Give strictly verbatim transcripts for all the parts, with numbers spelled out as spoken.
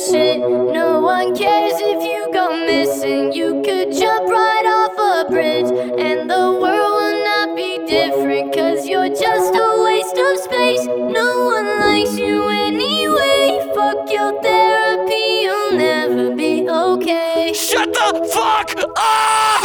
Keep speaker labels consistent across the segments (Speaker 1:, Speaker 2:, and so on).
Speaker 1: shit. No one cares if you go missing. You could jump right off a bridge and the world will not be different, cause you're just a waste of space. No one likes you anyway. Fuck your therapy, you'll never be okay.
Speaker 2: Shut the fuck up!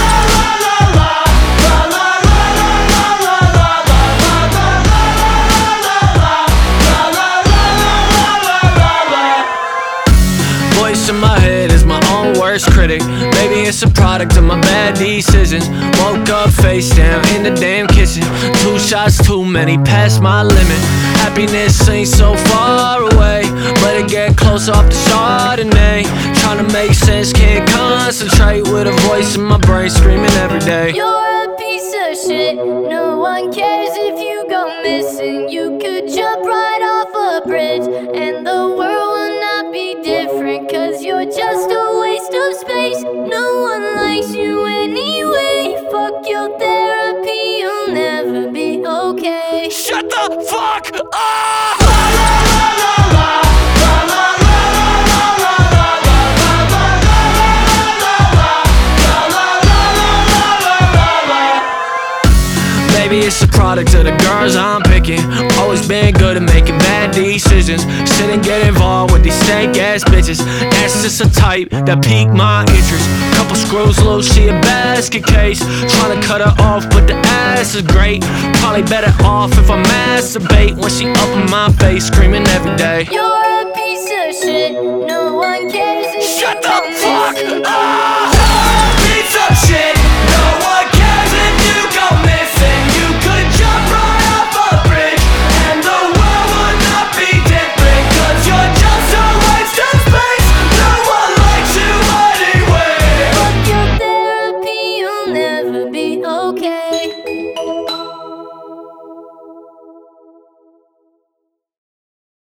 Speaker 2: Voice in my head is my own worst critic. Maybe it's a product of my bad decisions. Woke up face down in the damn kitchen. Two shots too many, past my limit. Happiness ain't so far away, but it get close off the Chardonnay. Trying to make sense, can't concentrate with a voice in my brain screaming every day.
Speaker 1: You're a piece of shit. No one cares if you go missing. You could jump right off a bridge and the world will not be different, cause you're just a waste of space. No one likes you anyway. Fuck your therapy, you'll never be okay.
Speaker 2: Shut the fuck up! Maybe it's a product of the girls I'm picking. Always been good at making bad decisions. Sit and get involved with these stank ass bitches. That's just a type that piqued my interest. Couple screws loose, she a basket case. Trying to cut her off, but the ass is great. Probably better off if I masturbate when she up in my face, screaming every day.
Speaker 1: You're a piece of shit. No one cares if
Speaker 2: Shut
Speaker 1: you
Speaker 2: the
Speaker 1: go
Speaker 2: fuck
Speaker 1: missing.
Speaker 2: up!